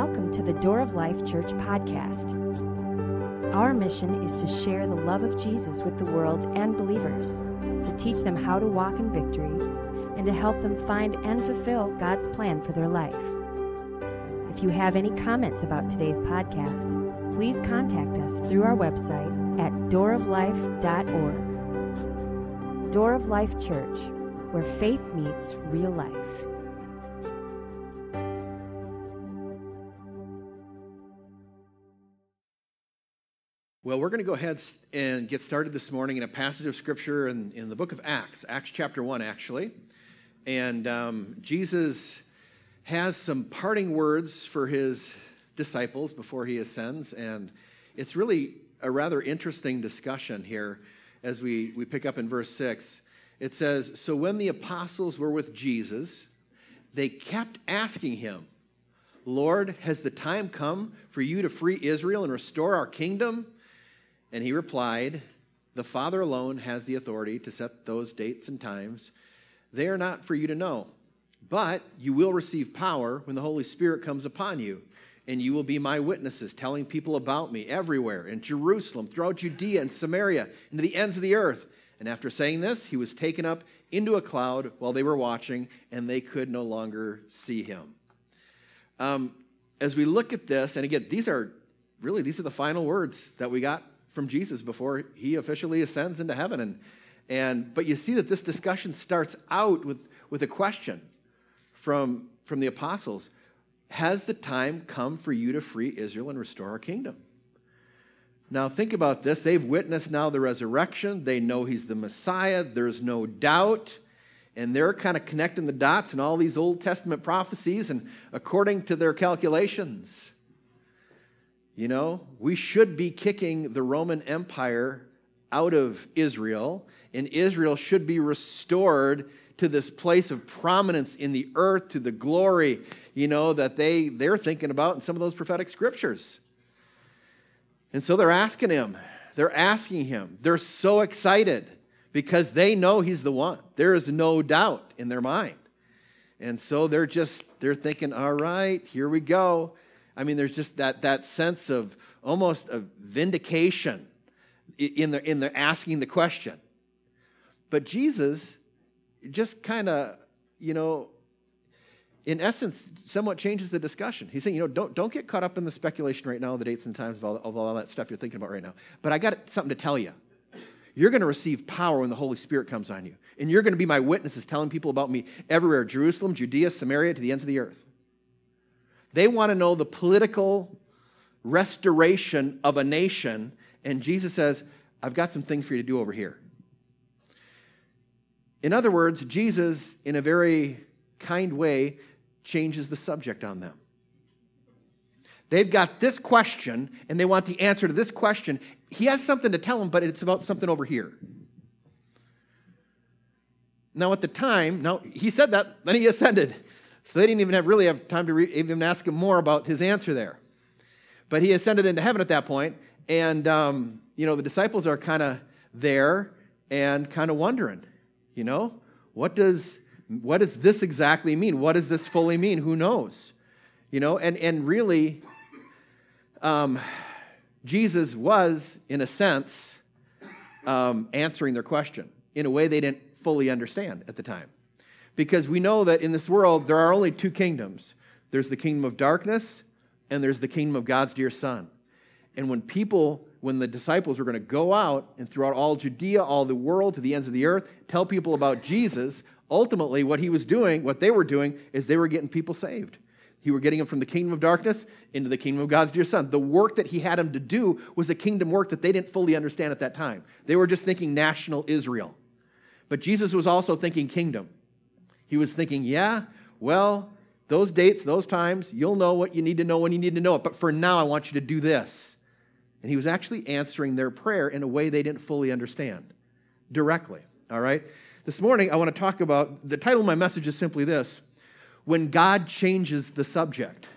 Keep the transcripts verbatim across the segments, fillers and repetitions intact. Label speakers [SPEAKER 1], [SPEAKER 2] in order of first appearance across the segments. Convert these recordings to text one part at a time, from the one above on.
[SPEAKER 1] welcome to the Door of Life Church podcast. Our mission is to share the love of Jesus with the world and believers, to teach them how to walk in victory, and to help them find and fulfill God's plan for their life. If you have any comments about today's podcast, please contact us through our website at door of life dot org. Door of Life Church, where faith meets real life.
[SPEAKER 2] Well, we're going to go ahead and get started this morning in a passage of Scripture in, in the book of Acts, Acts chapter one, actually. And um, Jesus has some parting words for his disciples before he ascends, and it's really a rather interesting discussion here as we, we pick up in verse six. It says, "So when the apostles were with Jesus, they kept asking him, 'Lord, has the time come for you to free Israel and restore our kingdom?' And he replied, 'The Father alone has the authority to set those dates and times. They are not for you to know. But you will receive power when the Holy Spirit comes upon you, and you will be my witnesses, telling people about me everywhere, in Jerusalem, throughout Judea and Samaria, and to the ends of the earth.' And after saying this, he was taken up into a cloud while they were watching, and they could no longer see him." Um, as we look at this, and again, these are really, these are the final words that we got from Jesus before he officially ascends into heaven. And, and but you see that this discussion starts out with, with a question from, from the apostles. Has the time come for you to free Israel and restore our kingdom? Now think about this. They've witnessed now the resurrection. They know he's the Messiah. There's no doubt. And they're kind of connecting the dots in all these Old Testament prophecies, and according to their calculations, you know, we should be kicking the Roman Empire out of Israel, and Israel should be restored to this place of prominence in the earth, to the glory, you know, that they, they're thinking about in some of those prophetic scriptures. And so they're asking him, they're asking him, they're so excited because they know he's the one. There is no doubt in their mind. And so they're just, they're thinking, all right, here we go. I mean, there's just that, that sense of almost of vindication in the, in the asking the question. But Jesus just kind of, you know, in essence, somewhat changes the discussion. He's saying, you know, don't, don't get caught up in the speculation right now, the dates and times of all, of all that stuff you're thinking about right now. But I got something to tell you. You're going to receive power when the Holy Spirit comes on you. And you're going to be my witnesses, telling people about me everywhere, Jerusalem, Judea, Samaria, to the ends of the earth. They want to know the political restoration of a nation, and Jesus says, I've got some things for you to do over here. In other words, Jesus, in a very kind way, changes the subject on them. They've got this question, and they want the answer to this question. He has something to tell them, but it's about something over here. Now, at the time, now he said that, then he ascended. So they didn't even have really have time to re- even ask him more about his answer there. But he ascended into heaven at that point, and um, you know, the disciples are kind of there and kind of wondering, you know, what does what does this exactly mean? What does this fully mean? Who knows? You know, and and really, um, Jesus was, in a sense, um, answering their question in a way they didn't fully understand at the time. Because we know that in this world, there are only two kingdoms. There's the kingdom of darkness, and there's the kingdom of God's dear Son. And when people, when the disciples were going to go out and throughout all Judea, all the world, to the ends of the earth, tell people about Jesus, ultimately what he was doing, what they were doing, is they were getting people saved. He were getting them from the kingdom of darkness into the kingdom of God's dear Son. The work that he had them to do was a kingdom work that they didn't fully understand at that time. They were just thinking national Israel. But Jesus was also thinking kingdom. He was thinking, yeah, well, those dates, those times, you'll know what you need to know when you need to know it. But for now, I want you to do this. And he was actually answering their prayer in a way they didn't fully understand, directly, all right? This morning, I want to talk about, the title of my message is simply this: When God Changes the Subject.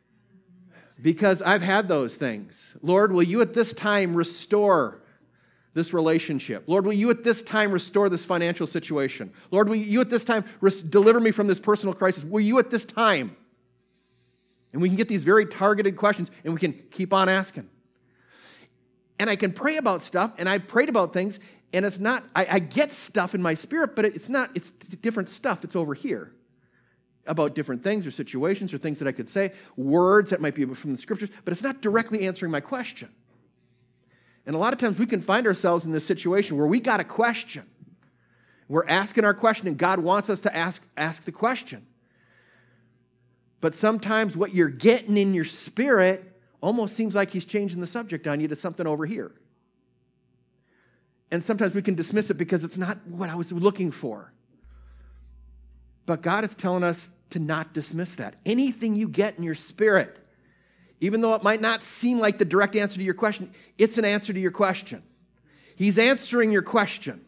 [SPEAKER 2] Because I've had those things. Lord, will you at this time restore this relationship. Lord, will you at this time restore this financial situation? Lord, will you at this time res- deliver me from this personal crisis? Will you at this time? And we can get these very targeted questions, and we can keep on asking. And I can pray about stuff, and I've prayed about things, and it's not, I, I get stuff in my spirit, but it's not, it's different stuff. It's over here about different things or situations or things that I could say, words that might be from the scriptures, but it's not directly answering my question. And a lot of times we can find ourselves in this situation where we got a question. We're asking our question, and God wants us to ask, ask the question. But sometimes what you're getting in your spirit almost seems like he's changing the subject on you to something over here. And sometimes we can dismiss it because it's not what I was looking for. But God is telling us to not dismiss that. Anything you get in your spirit, even though it might not seem like the direct answer to your question, it's an answer to your question. He's answering your question.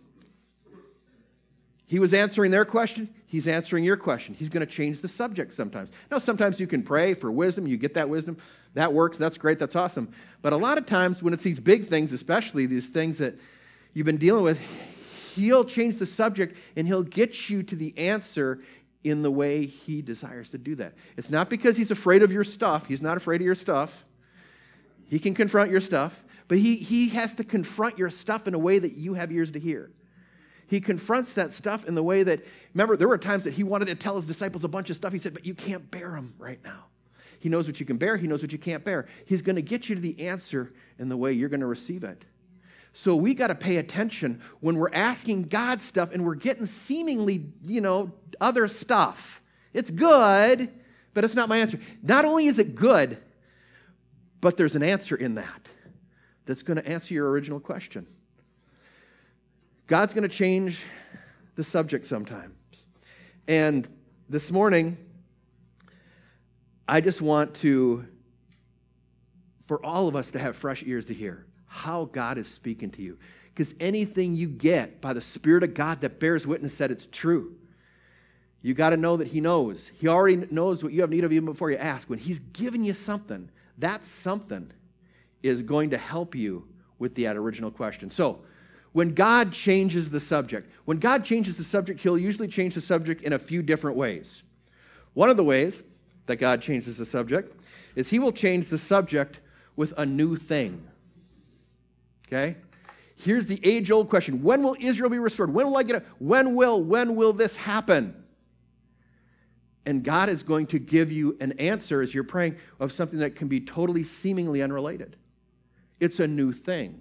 [SPEAKER 2] He was answering their question. He's answering your question. He's going to change the subject sometimes. Now, sometimes you can pray for wisdom. You get that wisdom. That works. That's great. That's awesome. But a lot of times when it's these big things, especially these things that you've been dealing with, he'll change the subject and he'll get you to the answer in the way he desires to do that. It's not because he's afraid of your stuff. He's not afraid of your stuff. He can confront your stuff, but he, he has to confront your stuff in a way that you have ears to hear. He confronts that stuff in the way that, remember, there were times that he wanted to tell his disciples a bunch of stuff. He said, but you can't bear them right now. He knows what you can bear. He knows what you can't bear. He's going to get you to the answer in the way you're going to receive it. So we got to pay attention when we're asking God stuff and we're getting seemingly, you know, other stuff. It's good, but it's not my answer. Not only is it good, but there's an answer in that that's going to answer your original question. God's going to change the subject sometimes. And this morning, I just want to, for all of us to have fresh ears to hear how God is speaking to you. Because anything you get by the Spirit of God that bears witness that it's true, you got to know that he knows. He already knows what you have need of even before you ask. When he's giving you something, that something is going to help you with that original question. So, when God changes the subject, when God changes the subject, he'll usually change the subject in a few different ways. One of the ways that God changes the subject is he will change the subject with a new thing. Okay? Here's the age-old question. When will Israel be restored? When will I get it? When will, when will this happen? And God is going to give you an answer as you're praying of something that can be totally seemingly unrelated. It's a new thing.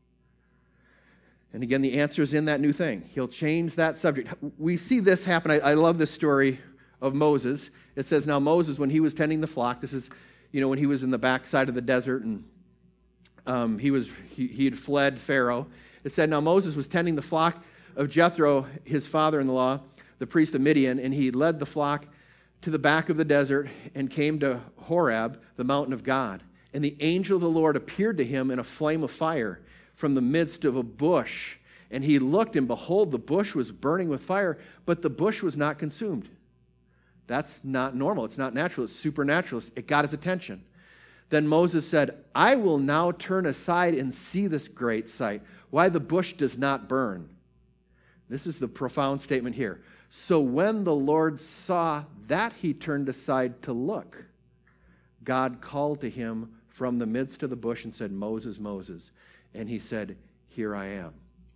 [SPEAKER 2] And again, the answer is in that new thing. He'll change that subject. We see this happen. I, I love this story of Moses. It says, now Moses, when he was tending the flock, this is, you know, when he was in the backside of the desert and um, he was he, he had fled Pharaoh. It said, now Moses was tending the flock of Jethro, his father-in-law, the priest of Midian, and he led the flock to the back of the desert and came to Horeb, the mountain of God. And the angel of the Lord appeared to him in a flame of fire from the midst of a bush. And he looked, and behold, the bush was burning with fire, but the bush was not consumed. That's not normal. It's not natural. It's supernatural. It got his attention. Then Moses said, I will now turn aside and see this great sight, why the bush does not burn. This is the profound statement here. So when the Lord saw that he turned aside to look, God called to him from the midst of the bush and said, Moses, Moses. And he said, here I am.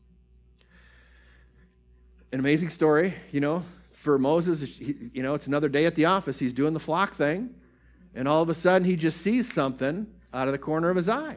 [SPEAKER 2] An amazing story, you know, for Moses. You know, it's another day at the office. He's doing the flock thing. And all of a sudden, he just sees something out of the corner of his eye.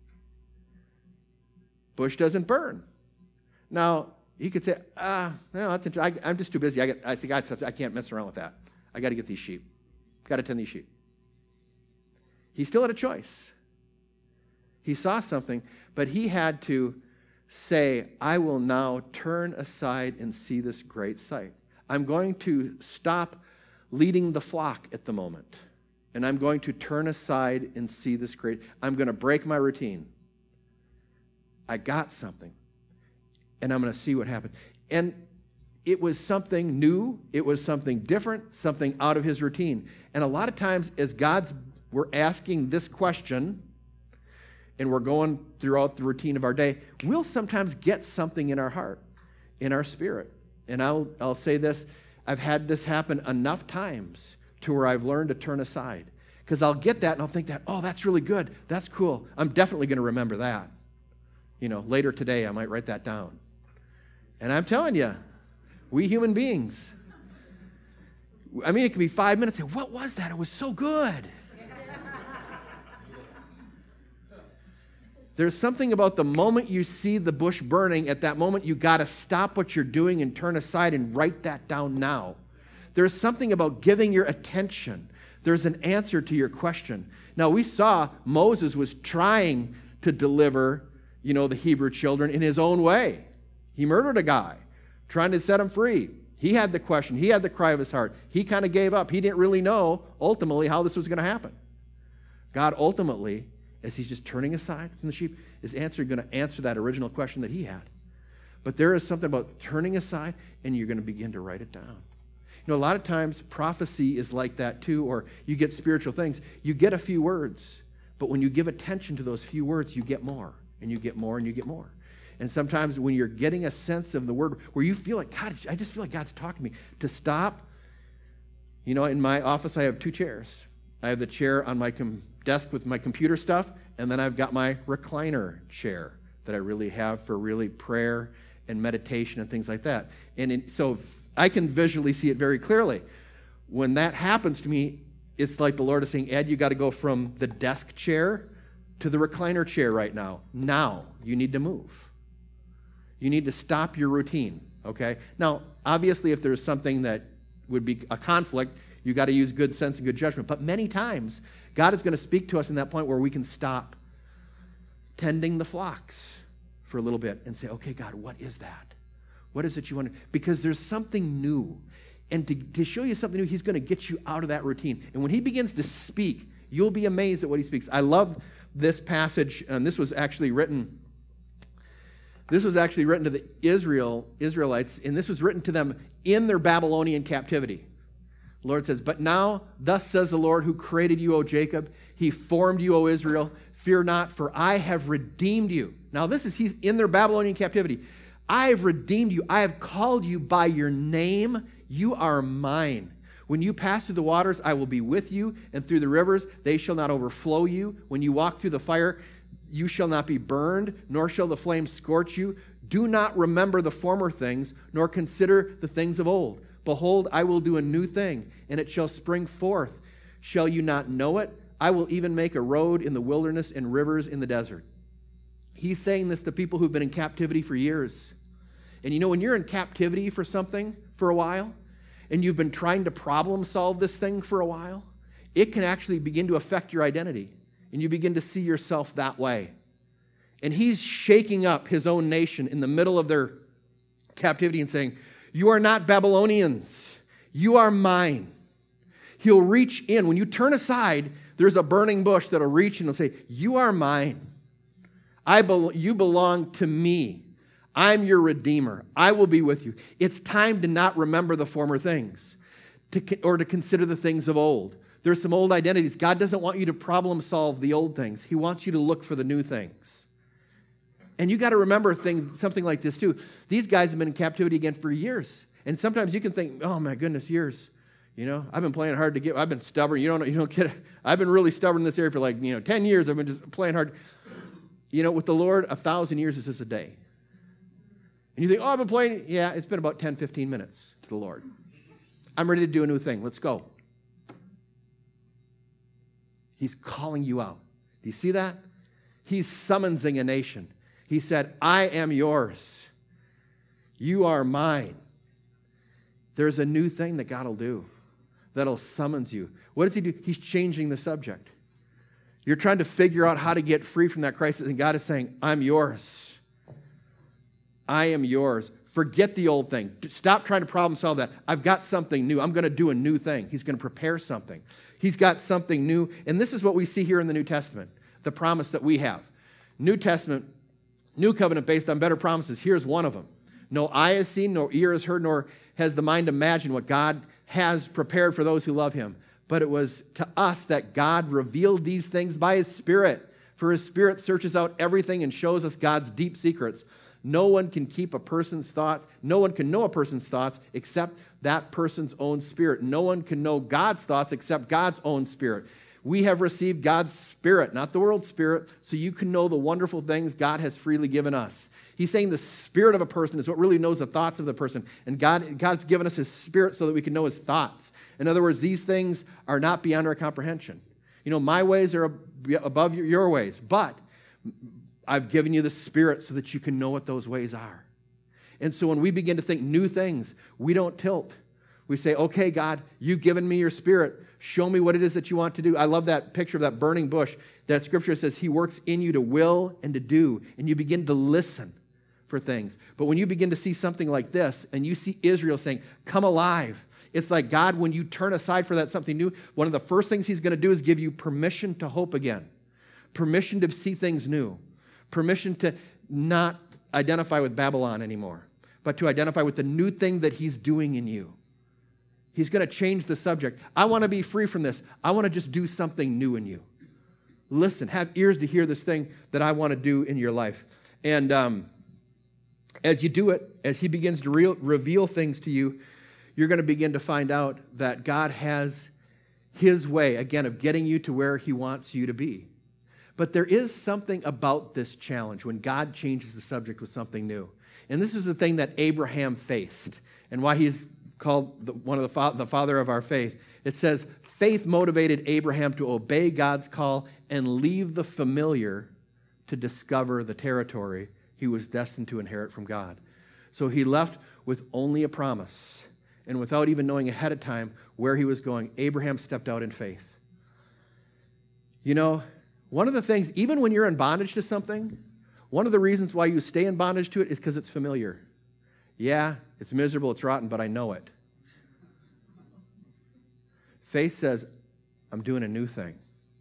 [SPEAKER 2] Bush doesn't burn. Now, he could say, ah, no, that's interesting. I, I'm just too busy. I, got, I, see, God, I can't mess around with that. I got to get these sheep. Got to tend these sheep. He still had a choice. He saw something, but he had to say, I will now turn aside and see this great sight. I'm going to stop leading the flock at the moment, and I'm going to turn aside and see this great. I'm going to break my routine. I got something, and I'm going to see what happens. And it was something new. It was something different, something out of his routine. And a lot of times, as God's, we're asking this question, and we're going throughout the routine of our day, we'll sometimes get something in our heart, in our spirit. And I'll, I'll say this, I've had this happen enough times to where I've learned to turn aside. Because I'll get that and I'll think that, oh, that's really good. That's cool. I'm definitely going to remember that. You know, later today I might write that down. And I'm telling you, we human beings, I mean, it can be five minutes and say, what was that? It was so good. There's something about the moment you see the bush burning, at that moment you got to stop what you're doing and turn aside and write that down now. There's something about giving your attention. There's an answer to your question. Now, we saw Moses was trying to deliver, you know, the Hebrew children in his own way. He murdered a guy, trying to set him free. He had the question. He had the cry of his heart. He kind of gave up. He didn't really know, ultimately, how this was going to happen. God ultimately, as he's just turning aside from the sheep, is answer, going to answer that original question that he had. But there is something about turning aside, and you're going to begin to write it down. You know, a lot of times prophecy is like that too, or you get spiritual things. You get a few words, but when you give attention to those few words, you get more, and you get more, and you get more. And sometimes when you're getting a sense of the word where you feel like, God, I just feel like God's talking to me, to stop. You know, in my office, I have two chairs. I have the chair on my com- desk with my computer stuff, and then I've got my recliner chair that I really have for really prayer and meditation and things like that. And in, so I can visually see it very clearly. When that happens to me, it's like the Lord is saying, Ed, you got to go from the desk chair to the recliner chair right now. Now, you need to move. You need to stop your routine, okay? Now, obviously, if there's something that would be a conflict, you got to use good sense and good judgment. But many times, God is going to speak to us in that point where we can stop tending the flocks for a little bit and say, okay, God, what is that? What is it you want to, because there's something new. And to, to show you something new, he's going to get you out of that routine. And when he begins to speak, you'll be amazed at what he speaks. I love this passage, and this was actually written, this was actually written to the Israel, Israelites, and this was written to them in their Babylonian captivity. The Lord says, but now, thus says the Lord who created you, O Jacob, he formed you, O Israel, fear not, for I have redeemed you. Now this is, he's in their Babylonian captivity. I have redeemed you. I have called you by your name. You are mine. When you pass through the waters, I will be with you, and through the rivers, they shall not overflow you. When you walk through the fire, you shall not be burned, nor shall the flames scorch you. Do not remember the former things, nor consider the things of old. Behold, I will do a new thing, and it shall spring forth. Shall you not know it? I will even make a road in the wilderness and rivers in the desert. He's saying this to people who've been in captivity for years. And you know, when you're in captivity for something for a while, and you've been trying to problem solve this thing for a while, it can actually begin to affect your identity. And you begin to see yourself that way. And he's shaking up his own nation in the middle of their captivity and saying, you are not Babylonians. You are mine. He'll reach in. When you turn aside, there's a burning bush that'll reach and he'll say, you are mine. I be- you belong to me. I'm your Redeemer. I will be with you. It's time to not remember the former things to, or to consider the things of old. There's some old identities. God doesn't want you to problem solve the old things. He wants you to look for the new things. And you got to remember things, something like this too. These guys have been in captivity again for years. And sometimes you can think, oh my goodness, years. You know, I've been playing hard to get, I've been stubborn. You don't, you don't get it. I've been really stubborn in this area for like, you know, ten years. I've been just playing hard. You know, with the Lord, a thousand years is just a day. And you think, oh, I've been playing. Yeah, it's been about ten, fifteen minutes to the Lord. I'm ready to do a new thing. Let's go. He's calling you out. Do you see that? He's summoning a nation. He said, I am yours. You are mine. There's a new thing that God will do that'll summons you. What does he do? He's changing the subject. You're trying to figure out how to get free from that crisis, and God is saying, I'm yours. I am yours. Forget the old thing. Stop trying to problem solve that. I've got something new. I'm going to do a new thing. He's going to prepare something. He's got something new. And this is what we see here in the New Testament, the promise that we have. New Testament, new covenant based on better promises. Here's one of them. No eye has seen, no ear has heard, nor has the mind imagined what God has prepared for those who love him. But it was to us that God revealed these things by his Spirit. For his Spirit searches out everything and shows us God's deep secrets. No one can keep a person's thoughts. No one can know a person's thoughts except that person's own spirit. No one can know God's thoughts except God's own Spirit. We have received God's Spirit, not the world's spirit, so you can know the wonderful things God has freely given us. He's saying the spirit of a person is what really knows the thoughts of the person. And God, God's given us his Spirit so that we can know his thoughts. In other words, these things are not beyond our comprehension. You know, my ways are above your ways, but I've given you the Spirit so that you can know what those ways are. And so when we begin to think new things, we don't tilt. We say, okay, God, you've given me your Spirit. Show me what it is that you want to do. I love that picture of that burning bush. That scripture says he works in you to will and to do, and you begin to listen for things. But when you begin to see something like this, and you see Israel saying, come alive, it's like God, when you turn aside for that something new, one of the first things he's going to do is give you permission to hope again, permission to see things new, permission to not identify with Babylon anymore, but to identify with the new thing that he's doing in you. He's going to change the subject. I want to be free from this. I want to just do something new in you. Listen, have ears to hear this thing that I want to do in your life. And um, as you do it, as he begins to re- reveal things to you, you're going to begin to find out that God has his way, again, of getting you to where he wants you to be. But there is something about this challenge when God changes the subject with something new. And this is the thing that Abraham faced and why he's called the, one of the, fa- the father of our faith. It says, faith motivated Abraham to obey God's call and leave the familiar to discover the territory he was destined to inherit from God. So he left with only a promise. And without even knowing ahead of time where he was going, Abraham stepped out in faith. You know, one of the things, even when you're in bondage to something, one of the reasons why you stay in bondage to it is because it's familiar. Yeah, it's miserable, it's rotten, but I know it. Faith says, I'm doing a new thing.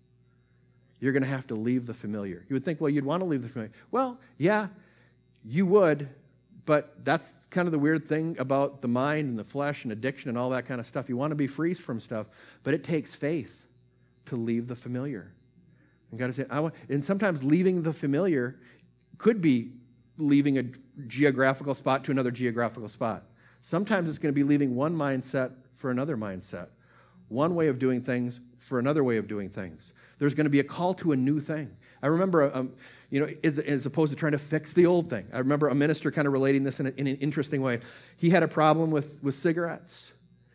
[SPEAKER 2] You're going to have to leave the familiar. You would think, well, you'd want to leave the familiar. Well, yeah, you would, but that's kind of the weird thing about the mind and the flesh and addiction and all that kind of stuff. You want to be free from stuff, but it takes faith to leave the familiar. And God is saying, I want, and sometimes leaving the familiar could be leaving a geographical spot to another geographical spot. Sometimes it's going to be leaving one mindset for another mindset, one way of doing things for another way of doing things. There's going to be a call to a new thing. I remember, um, you know, as, as opposed to trying to fix the old thing. I remember a minister kind of relating this in, a, in an interesting way. He had a problem with, with cigarettes.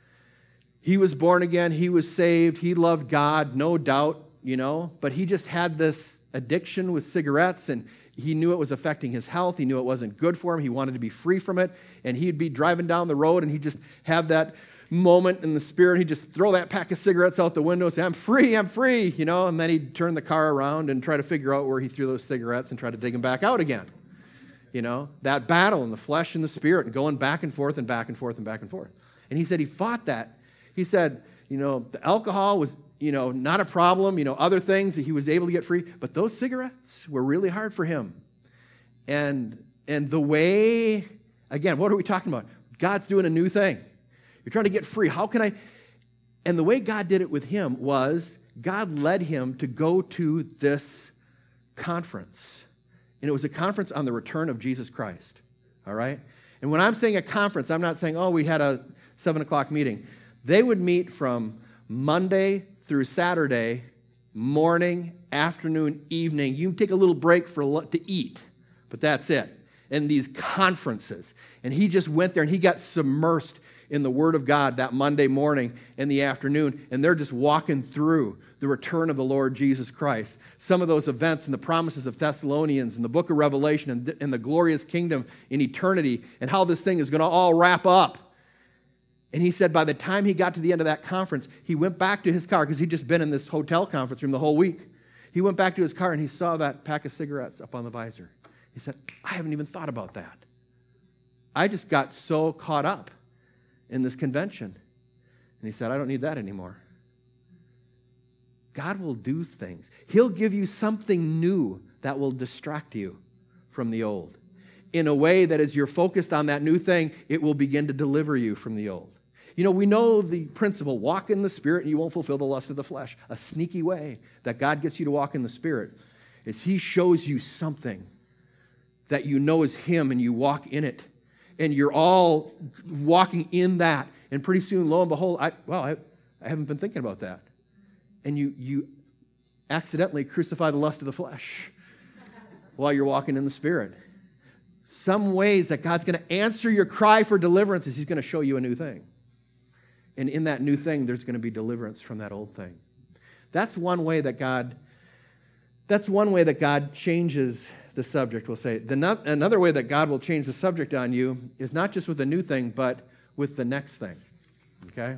[SPEAKER 2] He was born again. He was saved. He loved God, no doubt, you know, but he just had this addiction with cigarettes, and he knew it was affecting his health. He knew it wasn't good for him. He wanted to be free from it, and he'd be driving down the road, and he'd just have that moment in the Spirit. He'd just throw that pack of cigarettes out the window and say, I'm free, I'm free, you know, and then he'd turn the car around and try to figure out where he threw those cigarettes and try to dig them back out again. You know, that battle in the flesh and the Spirit and going back and forth and back and forth and back and forth. And he said he fought that. He said, you know, the alcohol was, you know, not a problem, you know, other things that he was able to get free, but those cigarettes were really hard for him. And and the way, again, what are we talking about? God's doing a new thing. You're trying to get free. How can I? And the way God did it with him was God led him to go to this conference. And it was a conference on the return of Jesus Christ. All right? And when I'm saying a conference, I'm not saying, oh, we had a seven o'clock meeting. They would meet from Monday through Saturday, morning, afternoon, evening. You take a little break for to eat, but that's it. And these conferences. And he just went there and he got submersed in the Word of God that Monday morning and the afternoon, and they're just walking through the return of the Lord Jesus Christ. Some of those events and the promises of Thessalonians and the book of Revelation and, and the glorious kingdom in eternity and how this thing is going to all wrap up. And he said by the time he got to the end of that conference, he went back to his car because he'd just been in this hotel conference room the whole week. He went back to his car and he saw that pack of cigarettes up on the visor. He said, I haven't even thought about that. I just got so caught up in this convention. And he said, I don't need that anymore. God will do things. He'll give you something new that will distract you from the old. In a way that as you're focused on that new thing, it will begin to deliver you from the old. You know, we know the principle, walk in the Spirit and you won't fulfill the lust of the flesh. A sneaky way that God gets you to walk in the Spirit is he shows you something that you know is him, and you walk in it. And you're all walking in that. And pretty soon, lo and behold, I, well, I, I haven't been thinking about that. And you, you accidentally crucify the lust of the flesh while you're walking in the Spirit. Some ways that God's going to answer your cry for deliverance is he's going to show you a new thing. And in that new thing, there's going to be deliverance from that old thing. That's one way that God, that's one way that God changes the subject, we'll say. The no, another way that God will change the subject on you is not just with a new thing, but with the next thing. Okay?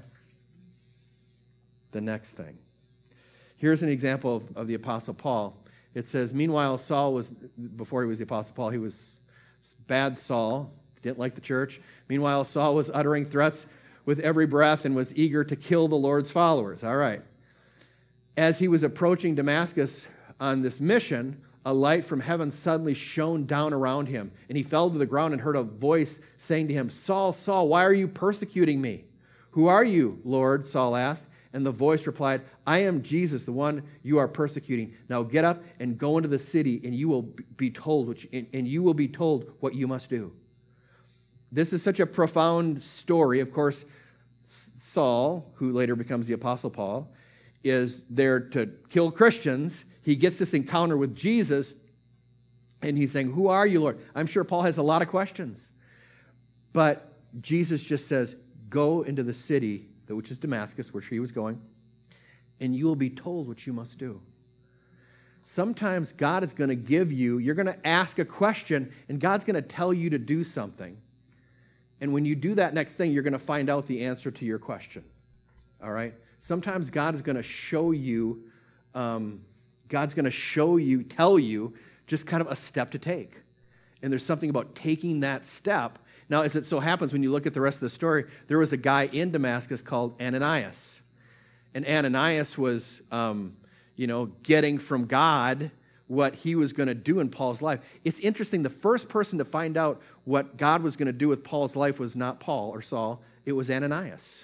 [SPEAKER 2] The next thing. Here's an example of, of the Apostle Paul. It says, meanwhile, Saul was, before he was the Apostle Paul, he was bad Saul, didn't like the church. Meanwhile, Saul was uttering threats with every breath and was eager to kill the Lord's followers. All right. As he was approaching Damascus on this mission, a light from heaven suddenly shone down around him, and he fell to the ground and heard a voice saying to him, Saul, Saul, why are you persecuting me? Who are you, Lord? Saul asked. And the voice replied, I am Jesus, the one you are persecuting. Now get up and go into the city, and you will be told what you, and you will be told what you must do. This is such a profound story. Of course, Saul, who later becomes the Apostle Paul, is there to kill Christians. He gets this encounter with Jesus, and he's saying, who are you, Lord? I'm sure Paul has a lot of questions. But Jesus just says, go into the city, which is Damascus, where he was going, and you will be told what you must do. Sometimes God is going to give you, you're going to ask a question, and God's going to tell you to do something. And when you do that next thing, you're going to find out the answer to your question. All right? Sometimes God is going to show you, um, God's going to show you, tell you, just kind of a step to take. And there's something about taking that step. Now, as it so happens, when you look at the rest of the story, there was a guy in Damascus called Ananias. And Ananias was, um, you know, getting from God what he was going to do in Paul's life. It's interesting, the first person to find out what God was going to do with Paul's life was not Paul or Saul, it was Ananias.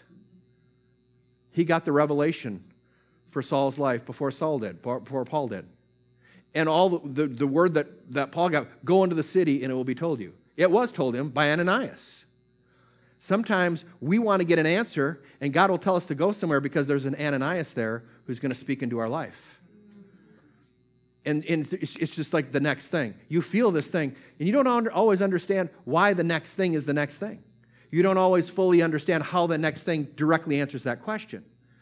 [SPEAKER 2] He got the revelation for Saul's life before Saul did, before Paul did. And all the, the, the word that, that Paul got, go into the city and it will be told you. It was told him by Ananias. Sometimes we want to get an answer, and God will tell us to go somewhere because there's an Ananias there who's going to speak into our life. And, and it's just like the next thing. You feel this thing, and you don't always understand why the next thing is the next thing. You don't always fully understand how the next thing directly answers that question.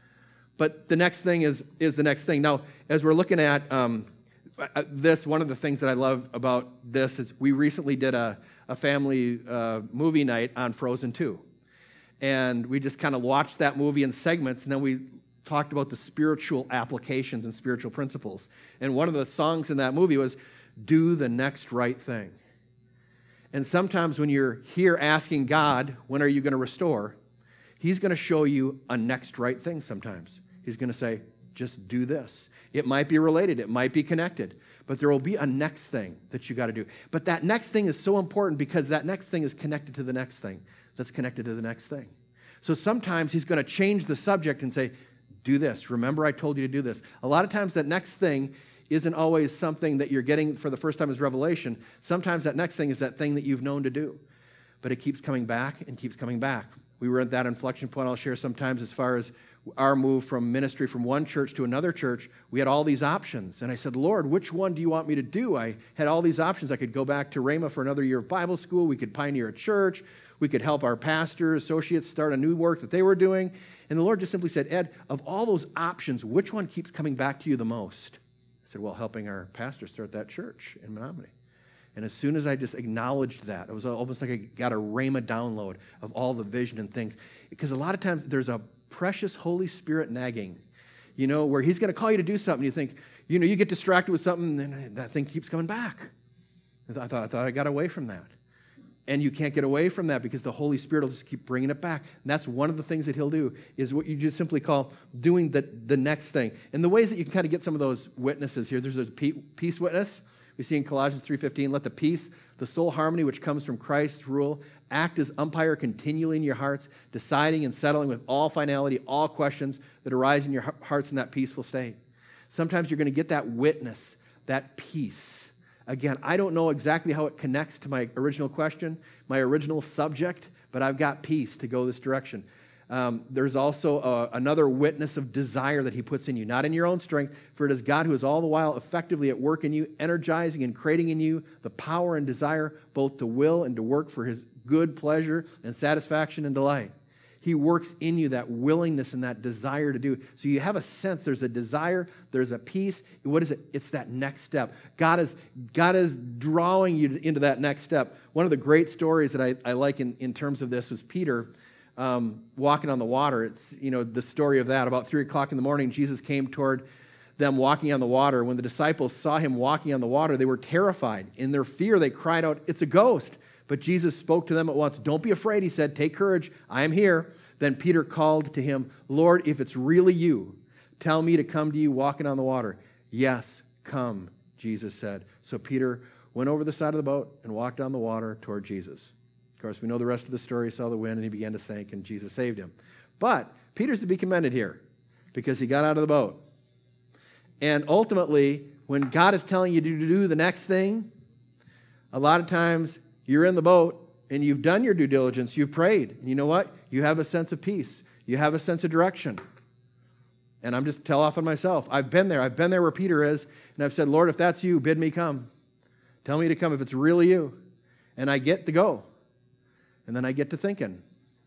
[SPEAKER 2] But the next thing is, is the next thing. Now, as we're looking at um, this, one of the things that I love about this is we recently did a, a family uh, movie night on Frozen two. And we just kind of watched that movie in segments, and then we talked about the spiritual applications and spiritual principles. And one of the songs in that movie was, do the next right thing. And sometimes when you're here asking God, when are you going to restore? He's going to show you a next right thing sometimes. He's going to say, just do this. It might be related. It might be connected. But there will be a next thing that you got to do. But that next thing is so important because that next thing is connected to the next thing that's connected to the next thing. So sometimes he's going to change the subject and say, do this. Remember I told you to do this. A lot of times that next thing isn't always something that you're getting for the first time as revelation. Sometimes that next thing is that thing that you've known to do. But it keeps coming back and keeps coming back. We were at that inflection point I'll share sometimes as far as our move from ministry from one church to another church. We had all these options. And I said, Lord, which one do you want me to do? I had all these options. I could go back to Rhema for another year of Bible school. We could pioneer a church. We could help our pastors, associates start a new work that they were doing. And the Lord just simply said, Ed, of all those options, which one keeps coming back to you the most? I said, well, helping our pastors start that church in Menominee. And as soon as I just acknowledged that, it was almost like I got a Rhema download of all the vision and things. Because a lot of times there's a precious Holy Spirit nagging, you know, where he's going to call you to do something. You think, you know, you get distracted with something, and that thing keeps coming back. I thought I thought I got away from that. And you can't get away from that because the Holy Spirit will just keep bringing it back. And that's one of the things that he'll do is what you just simply call doing the, the next thing. And the ways that you can kind of get some of those witnesses here, there's a peace witness. We see in Colossians three fifteen, let the peace, the soul harmony which comes from Christ's rule, act as umpire continually in your hearts, deciding and settling with all finality all questions that arise in your hearts in that peaceful state. Sometimes you're going to get that witness that peace. Again, I don't know exactly how it connects to my original question, my original subject, but I've got peace to go this direction. Um, there's also a, another witness of desire that he puts in you, not in your own strength, for it is God who is all the while effectively at work in you, energizing and creating in you the power and desire both to will and to work for his good pleasure and satisfaction and delight. He works in you that willingness and that desire to do. So you have a sense, there's a desire, there's a peace. What is it? It's that next step. God is, God is drawing you into that next step. One of the great stories that I, I like in, in terms of this was Peter um, walking on the water. It's, you know, the story of that. About three o'clock in the morning, Jesus came toward them walking on the water. When the disciples saw him walking on the water, they were terrified. In their fear, they cried out, "It's a ghost." But Jesus spoke to them at once. "Don't be afraid," he said. "Take courage. I am here." Then Peter called to him, "Lord, if it's really you, tell me to come to you walking on the water." "Yes, come," Jesus said. So Peter went over the side of the boat and walked on the water toward Jesus. Of course, we know the rest of the story. He saw the wind and he began to sink, and Jesus saved him. But Peter's to be commended here because he got out of the boat. And ultimately, when God is telling you to do the next thing, a lot of times you're in the boat and you've done your due diligence, you've prayed, and you know what? You have a sense of peace. You have a sense of direction. And I'm just tell off on myself. I've been there. I've been there where Peter is, and I've said, "Lord, if that's you, bid me come. Tell me to come if it's really you." And I get to go. And then I get to thinking,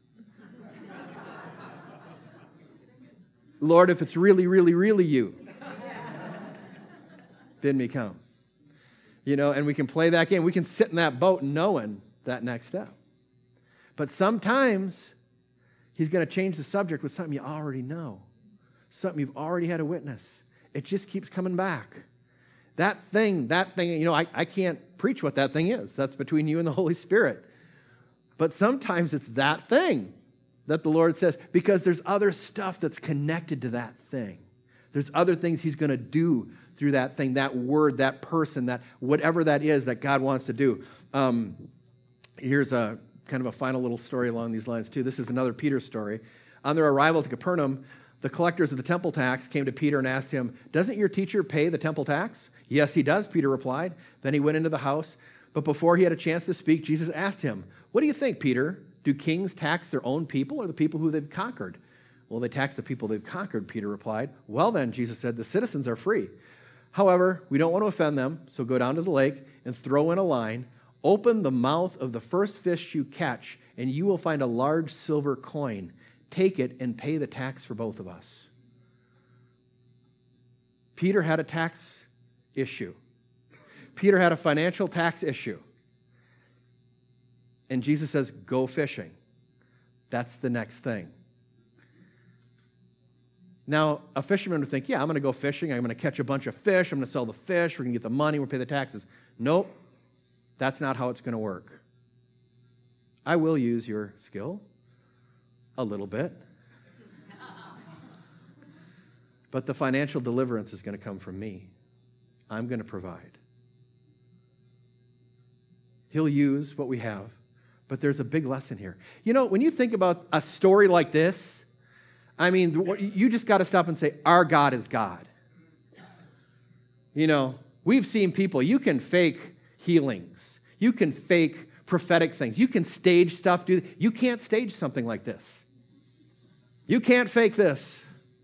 [SPEAKER 2] "Lord, if it's really, really, really you, bid me come." You know, and we can play that game. We can sit in that boat knowing that next step. But sometimes he's going to change the subject with something you already know, something you've already had a witness. It just keeps coming back. That thing, that thing, you know, I, I can't preach what that thing is. That's between you and the Holy Spirit. But sometimes it's that thing that the Lord says, because there's other stuff that's connected to that thing. There's other things he's going to do through that thing, that word, that person, that whatever that is that God wants to do. Um, here's a kind of a final little story along these lines too. This is another Peter story. On their arrival to Capernaum, the collectors of the temple tax came to Peter and asked him, "Doesn't your teacher pay the temple tax?" "Yes, he does," Peter replied. Then he went into the house. But before he had a chance to speak, Jesus asked him, "What do you think, Peter? Do kings tax their own people or the people who they've conquered?" "Well, they tax the people they've conquered," Peter replied. "Well then," Jesus said, "the citizens are free. However, we don't want to offend them, so go down to the lake and throw in a line. Open the mouth of the first fish you catch, and you will find a large silver coin. Take it and pay the tax for both of us." Peter had a tax issue. Peter had a financial tax issue. And Jesus says, "Go fishing." That's the next thing. Now, a fisherman would think, "Yeah, I'm going to go fishing. I'm going to catch a bunch of fish. I'm going to sell the fish. We're going to get the money. We'll pay the taxes." Nope. That's not how it's going to work. I will use your skill a little bit. But the financial deliverance is going to come from me. I'm going to provide. He'll use what we have. But there's a big lesson here. You know, when you think about a story like this, I mean, you just got to stop and say, our God is God. You know, we've seen people, you can fake healings. You can fake prophetic things. You can stage stuff. Do You can't stage something like this. You can't fake this.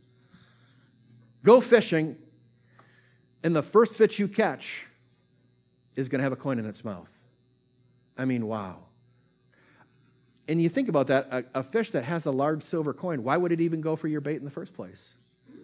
[SPEAKER 2] Go fishing, and the first fish you catch is going to have a coin in its mouth. I mean, wow. And you think about that, a, a fish that has a large silver coin, why would it even go for your bait in the first place?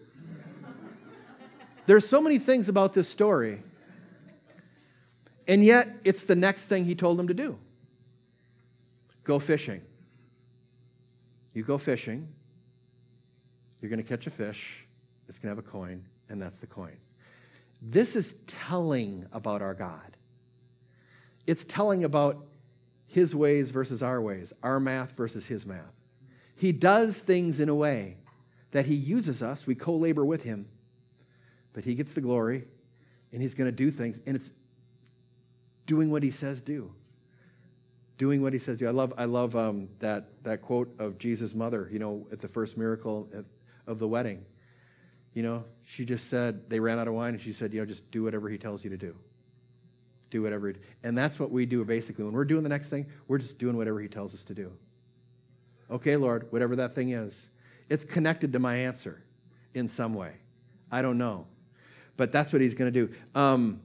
[SPEAKER 2] There's so many things about this story, and yet it's the next thing he told him to do. Go fishing. You go fishing, you're going to catch a fish, it's going to have a coin, and that's the coin. This is telling about our God. It's telling about his ways versus our ways, our math versus his math. He does things in a way that he uses us. We co-labor with him, but he gets the glory, and he's going to do things, and it's doing what he says do. Doing what he says do. I love, I love um, that, that quote of Jesus' mother, you know, at the first miracle at, of the wedding. You know, she just said, they ran out of wine, and she said, you know, just do whatever he tells you to do. Do whatever. He, and that's what we do basically. When we're doing the next thing, we're just doing whatever he tells us to do. Okay, Lord, whatever that thing is. It's connected to my answer in some way. I don't know. But that's what he's going to do. Um,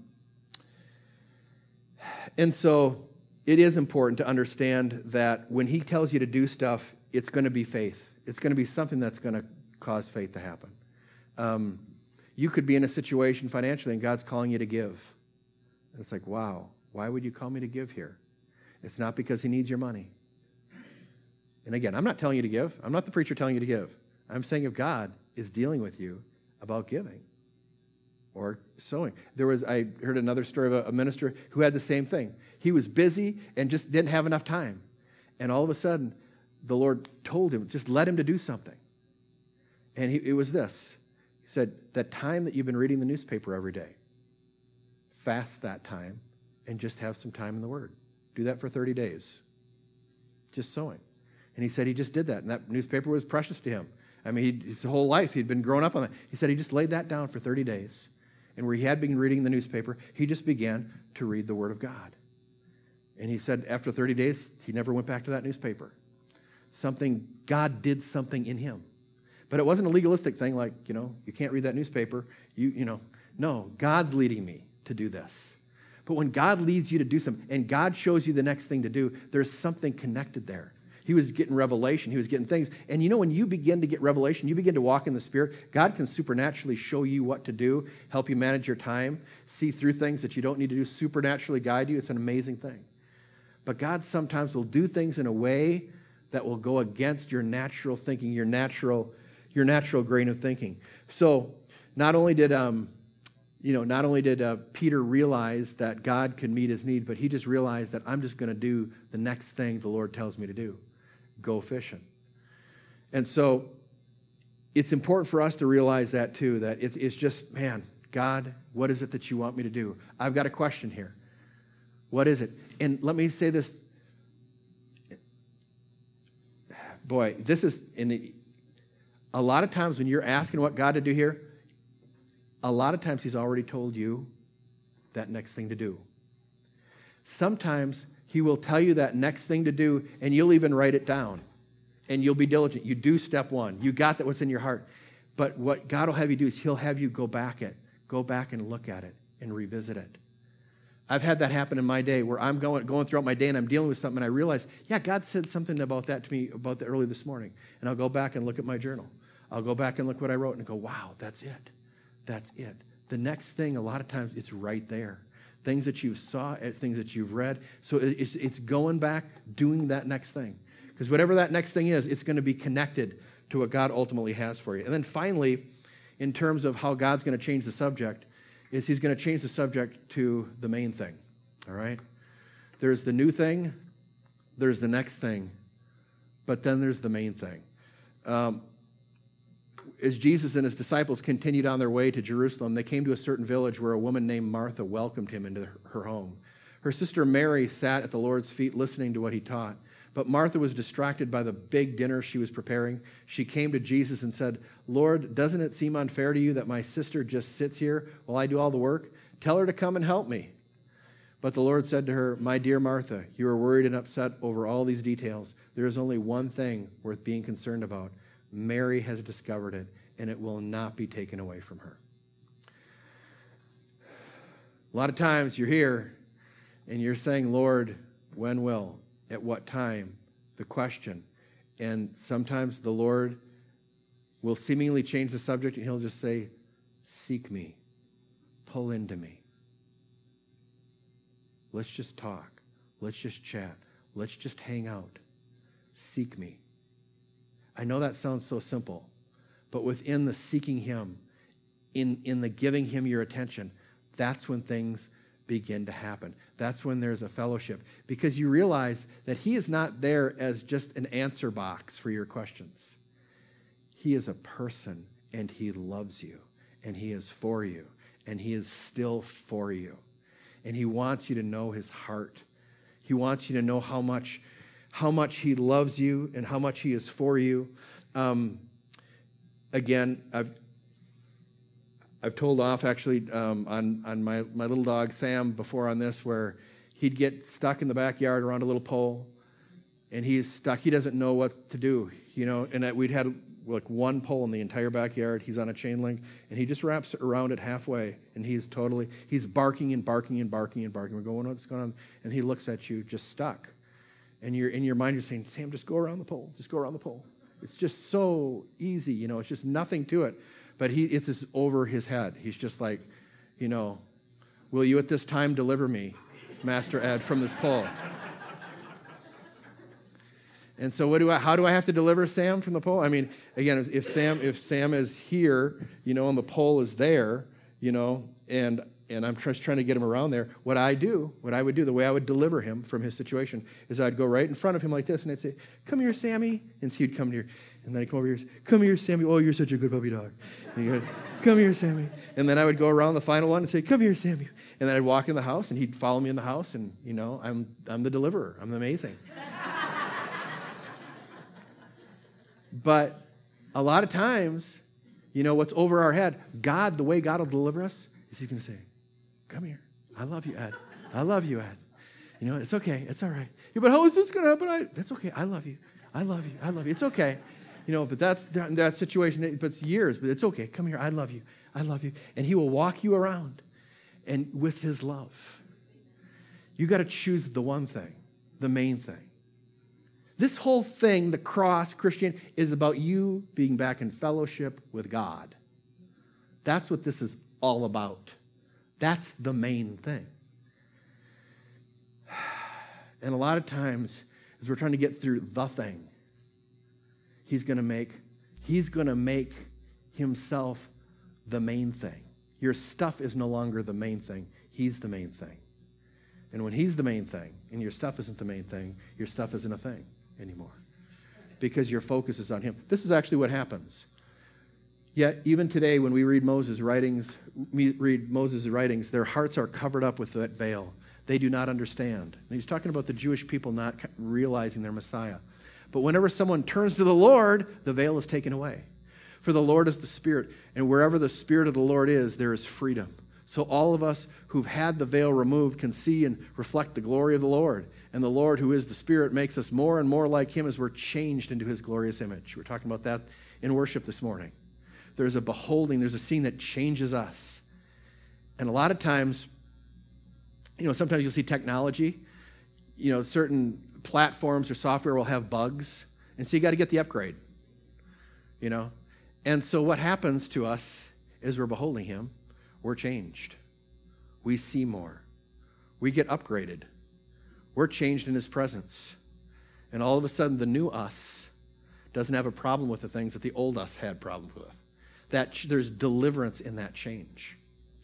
[SPEAKER 2] and so it is important to understand that when he tells you to do stuff, it's going to be faith. It's going to be something that's going to cause faith to happen. Um, you could be in a situation financially and God's calling you to give. And it's like, wow, why would you call me to give here? It's not because he needs your money. And again, I'm not telling you to give. I'm not the preacher telling you to give. I'm saying if God is dealing with you about giving or sowing. There was, I heard another story of a, a minister who had the same thing. He was busy and just didn't have enough time. And all of a sudden, the Lord told him, just let him to do something. And he, it was this. He said, that time that you've been reading the newspaper every day, fast that time and just have some time in the Word. Do that for thirty days. Just sowing. And he said he just did that, and that newspaper was precious to him. I mean, he, his whole life, he'd been growing up on that. He said he just laid that down for thirty days. And where he had been reading the newspaper, he just began to read the Word of God. And he said after thirty days, he never went back to that newspaper. Something, God did something in him. But it wasn't a legalistic thing like, you know, you can't read that newspaper. You, you know, no, God's leading me to do this. But when God leads you to do something, and God shows you the next thing to do, there's something connected there. He was getting revelation. He was getting things. And you know, when you begin to get revelation, you begin to walk in the Spirit, God can supernaturally show you what to do, help you manage your time, see through things that you don't need to do, supernaturally guide you. It's an amazing thing. But God sometimes will do things in a way that will go against your natural thinking, your natural, your natural grain of thinking. So not only did, um, you know, not only did uh, Peter realize that God could meet his need, but he just realized that I'm just going to do the next thing the Lord tells me to do. Go fishing. And so it's important for us to realize that too, that it, it's just, man, God, what is it that you want me to do? I've got a question here. What is it? And let me say this. Boy, this is, in the, a lot of times when you're asking what God to do here, a lot of times he's already told you that next thing to do. Sometimes he will tell you that next thing to do, and you'll even write it down, and you'll be diligent. You do step one. You got that what's in your heart. But what God will have you do is he'll have you go back it, go back and look at it and revisit it. I've had that happen in my day where I'm going, going throughout my day and I'm dealing with something and I realize, yeah, God said something about that to me about that early this morning. And I'll go back and look at my journal. I'll go back and look what I wrote and go, wow, that's it. That's it. The next thing, a lot of times, it's right there. Things that you saw, things that you've read. So it's, it's going back, doing that next thing. Because whatever that next thing is, it's going to be connected to what God ultimately has for you. And then finally, in terms of how God's going to change the subject, is he's going to change the subject to the main thing, all right? There's the new thing, there's the next thing, but then there's the main thing. Um, as Jesus and his disciples continued on their way to Jerusalem, they came to a certain village where a woman named Martha welcomed him into her home. Her sister Mary sat at the Lord's feet listening to what he taught. But Martha was distracted by the big dinner she was preparing. She came to Jesus and said, Lord, doesn't it seem unfair to you that my sister just sits here while I do all the work? Tell her to come and help me. But the Lord said to her, my dear Martha, you are worried and upset over all these details. There is only one thing worth being concerned about. Mary has discovered it, and it will not be taken away from her. A lot of times you're here, and you're saying, Lord, when will? At what time? The question. And sometimes the Lord will seemingly change the subject, and he'll just say, seek me. Pull into me. Let's just talk. Let's just chat. Let's just hang out. Seek me. I know that sounds so simple, but within the seeking him, in, in the giving him your attention, that's when things begin to happen. That's when there's a fellowship, because you realize that he is not there as just an answer box for your questions. He is a person, and he loves you, and he is for you, and he is still for you. And he wants you to know his heart. He wants you to know how much how much he loves you and how much he is for you. Um, again, I've I've told off actually um, on, on my, my little dog Sam before on this, where he'd get stuck in the backyard around a little pole, and he's stuck. He doesn't know what to do, you know, and we'd had like one pole in the entire backyard. He's on a chain link, and he just wraps around it halfway, and he's totally, he's barking and barking and barking and barking. We're going, what's going on? And he looks at you just stuck. And you're in your mind, you're saying, Sam, just go around the pole. Just go around the pole. It's just so easy, you know. It's just nothing to it. But he, it's just over his head. He's just like, you know, will you at this time deliver me, Master Ed, from this pole? And so what do I, how do I have to deliver Sam from the pole? I mean, again, if Sam, if Sam is here, you know, and the pole is there, you know, and and I'm just trying to get him around there, what I do, what I would do, the way I would deliver him from his situation is I'd go right in front of him like this, and I'd say, come here, Sammy. And so he'd come here. And then I'd come over here, come here, Sammy. Oh, you're such a good puppy dog. And he'd go, come here, Sammy. And then I would go around the final one and say, come here, Sammy. And then I'd walk in the house, and he'd follow me in the house, and, you know, I'm I'm the deliverer. I'm amazing. But a lot of times, you know, what's over our head, God, the way God will deliver us, is he's going to say, come here. I love you, Ed. I love you, Ed. You know, it's okay. It's all right. Yeah, but how is this going to happen? I, that's okay. I love you. I love you. I love you. It's okay. You know, but that's that, that situation, but it's years, but it's okay. Come here. I love you. I love you. And he will walk you around and with his love. You got to choose the one thing, the main thing. This whole thing, the cross, Christian, is about you being back in fellowship with God. That's what this is all about. That's the main thing. And a lot of times, as we're trying to get through the thing, he's going to make, he's going to make himself the main thing. Your stuff is no longer the main thing. He's the main thing. And when he's the main thing, and your stuff isn't the main thing, your stuff isn't a thing anymore. Because your focus is on him. This is actually what happens. Yet, even today, when we read Moses' writings, read Moses' writings, their hearts are covered up with that veil. They do not understand. And he's talking about the Jewish people not realizing their Messiah. But whenever someone turns to the Lord, the veil is taken away. For the Lord is the Spirit, and wherever the Spirit of the Lord is, there is freedom. So all of us who've had the veil removed can see and reflect the glory of the Lord. And the Lord, who is the Spirit, makes us more and more like him as we're changed into his glorious image. We're talking about that in worship this morning. There's a beholding, there's a scene that changes us. And a lot of times, you know, sometimes you'll see technology, you know, certain platforms or software will have bugs. And so you got to get the upgrade, you know. And so what happens to us is we're beholding him. We're changed. We see more. We get upgraded. We're changed in his presence. And all of a sudden, the new us doesn't have a problem with the things that the old us had problems with. That ch- there's deliverance in that change.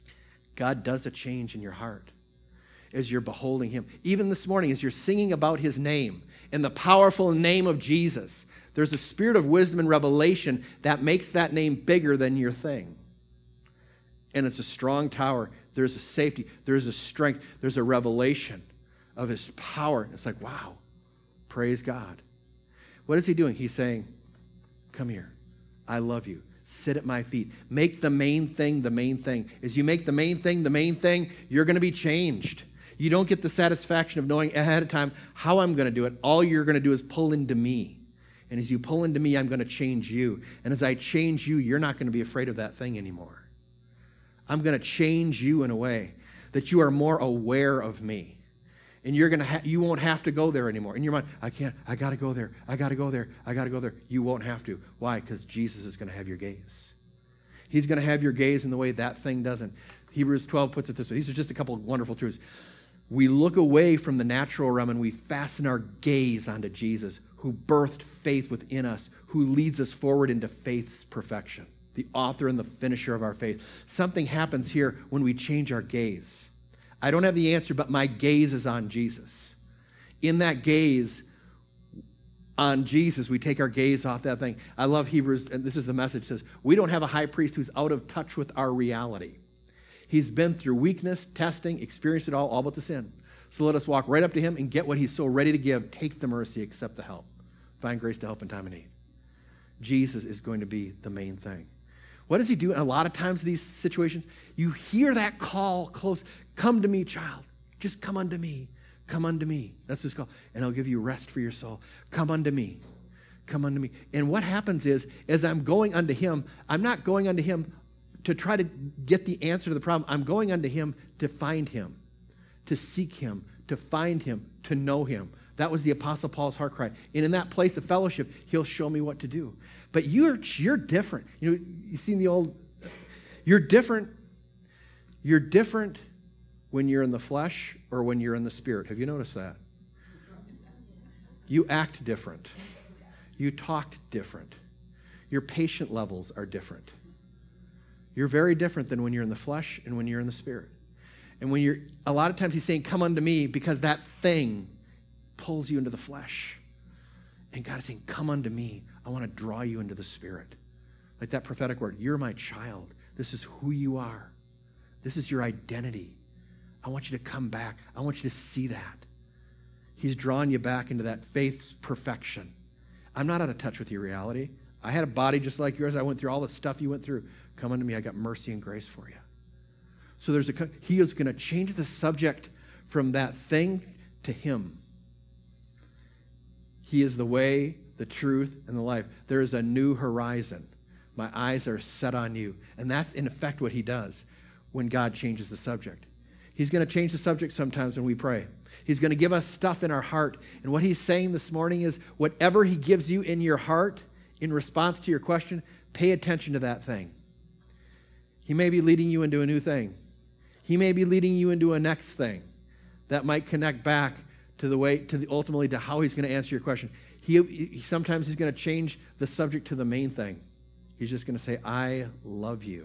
[SPEAKER 2] God does a change in your heart as you're beholding him. Even this morning, as you're singing about his name and the powerful name of Jesus, there's a spirit of wisdom and revelation that makes that name bigger than your thing. And it's a strong tower. There's a safety. There's a strength. There's a revelation of his power. It's like, wow, praise God. What is he doing? He's saying, come here. I love you. Sit at my feet. Make the main thing the main thing. As you make the main thing the main thing, you're going to be changed. You don't get the satisfaction of knowing ahead of time how I'm going to do it. All you're going to do is pull into me. And as you pull into me, I'm going to change you. And as I change you, you're not going to be afraid of that thing anymore. I'm going to change you in a way that you are more aware of me. And you're going to ha- you won't have to go there anymore. In your mind, I can't, I got to go there. I got to go there. I got to go there. You won't have to. Why? Because Jesus is going to have your gaze. He's going to have your gaze in the way that thing doesn't. Hebrews twelve puts it this way. These are just a couple of wonderful truths. We look away from the natural realm and we fasten our gaze onto Jesus, who birthed faith within us, who leads us forward into faith's perfection. The author and the finisher of our faith. Something happens here when we change our gaze. I don't have the answer, but my gaze is on Jesus. In that gaze on Jesus, we take our gaze off that thing. I love Hebrews, and this is the message, it says, we don't have a high priest who's out of touch with our reality. He's been through weakness, testing, experienced it all, all but the sin. So let us walk right up to him and get what he's so ready to give. Take the mercy, accept the help. Find grace to help in time of need. Jesus is going to be the main thing. What does he do? And a lot of times in these situations, you hear that call close. Come to me, child. Just come unto me. Come unto me. That's his call. And I'll give you rest for your soul. Come unto me. Come unto me. And what happens is, as I'm going unto him, I'm not going unto him to try to get the answer to the problem. I'm going unto him to find him, to seek him, to find him, to know him. That was the Apostle Paul's heart cry. And in that place of fellowship, he'll show me what to do. But you're you're different. You know, you seen the old, you're different. You're different when you're in the flesh or when you're in the spirit. Have you noticed that? You act different. You talk different. Your patient levels are different. You're very different than when you're in the flesh and when you're in the spirit. And when you're, a lot of times he's saying, come unto me, because that thing pulls you into the flesh. And God is saying, come unto me. I want to draw you into the spirit. Like that prophetic word, you're my child. This is who you are. This is your identity. I want you to come back. I want you to see that. He's drawing you back into that faith's perfection. I'm not out of touch with your reality. I had a body just like yours. I went through all the stuff you went through. Come unto me. I got mercy and grace for you. So there's a, he is going to change the subject from that thing to him. He is the way, the truth, and the life. There is a new horizon. My eyes are set on you. And that's, in effect, what he does when God changes the subject. He's going to change the subject sometimes when we pray. He's going to give us stuff in our heart. And what he's saying this morning is, whatever he gives you in your heart in response to your question, pay attention to that thing. He may be leading you into a new thing. He may be leading you into a next thing that might connect back to the way, to the, ultimately to how he's going to answer your question. He, he sometimes he's going to change the subject to the main thing. He's just going to say, I love you.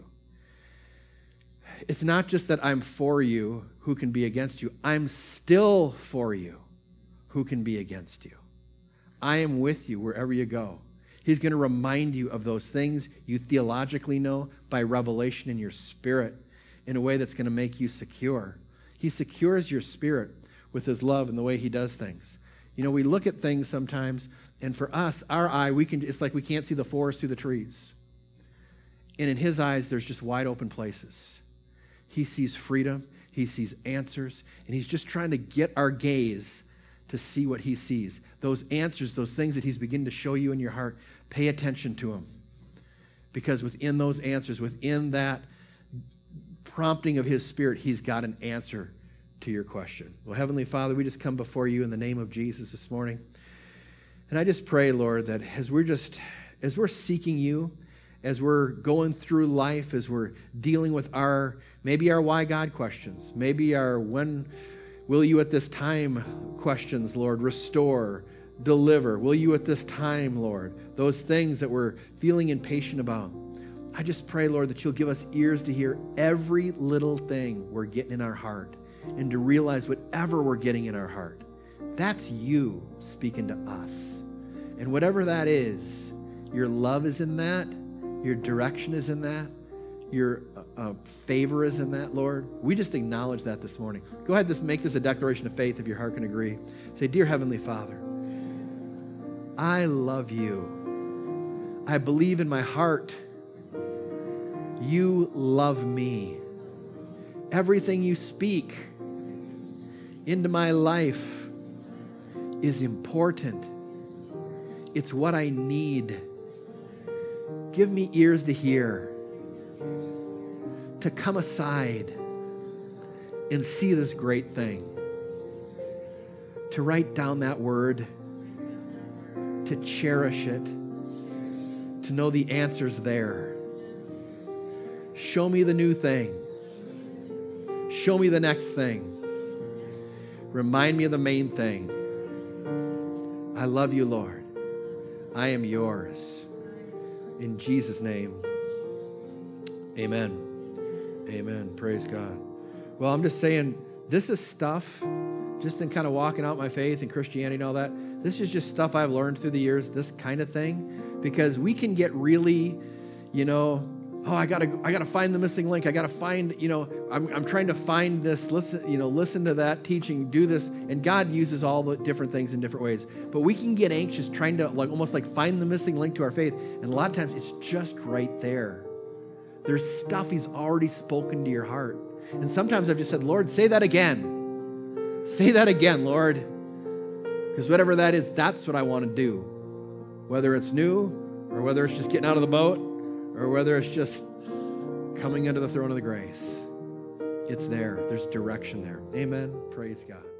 [SPEAKER 2] It's not just that I'm for you, who can be against you. I'm still for you, who can be against you. I am with you wherever you go. He's going to remind you of those things you theologically know by revelation in your spirit in a way that's going to make you secure. He secures your spirit with his love and the way he does things. You know, we look at things sometimes, and for us, our eye, we can, it's like we can't see the forest through the trees. And in his eyes, there's just wide open places. He sees freedom, he sees answers, and he's just trying to get our gaze to see what he sees. Those answers, those things that he's beginning to show you in your heart, pay attention to them. Because within those answers, within that prompting of his spirit, he's got an answer to your question. Well, Heavenly Father, we just come before you in the name of Jesus this morning. And I just pray, Lord, that as we're just, as we're seeking you, as we're going through life, as we're dealing with our, maybe our why God questions, maybe our when will you at this time questions, Lord, restore, deliver. Will you at this time, Lord, those things that we're feeling impatient about. I just pray, Lord, that you'll give us ears to hear every little thing we're getting in our heart and to realize whatever we're getting in our heart, that's you speaking to us. And whatever that is, your love is in that, your direction is in that, your uh, favor is in that, Lord. We just acknowledge that this morning. Go ahead, just make this a declaration of faith if your heart can agree. Say, Dear Heavenly Father, I love you. I believe in my heart you love me. Everything you speak into my life is important. It's what I need. Give me ears to hear, to come aside and see this great thing, to write down that word, to cherish it, to know the answer's there. Show me the new thing. Show me the next thing. Remind me of the main thing. I love you, Lord. I am yours. In Jesus' name, amen. Amen. Praise God. Well, I'm just saying, this is stuff, just in kind of walking out my faith and Christianity and all that, this is just stuff I've learned through the years, this kind of thing, because we can get really, you know, oh, I gotta, I gotta find the missing link. I gotta find, you know, I'm, I'm trying to find this. Listen, you know, listen to that teaching. Do this, and God uses all the different things in different ways. But we can get anxious trying to, like, almost like find the missing link to our faith. And a lot of times, it's just right there. There's stuff he's already spoken to your heart. And sometimes I've just said, Lord, say that again. Say that again, Lord. Because whatever that is, that's what I want to do. Whether it's new, or whether it's just getting out of the boat, or whether it's just coming under the throne of the grace. It's there. There's direction there. Amen. Praise God.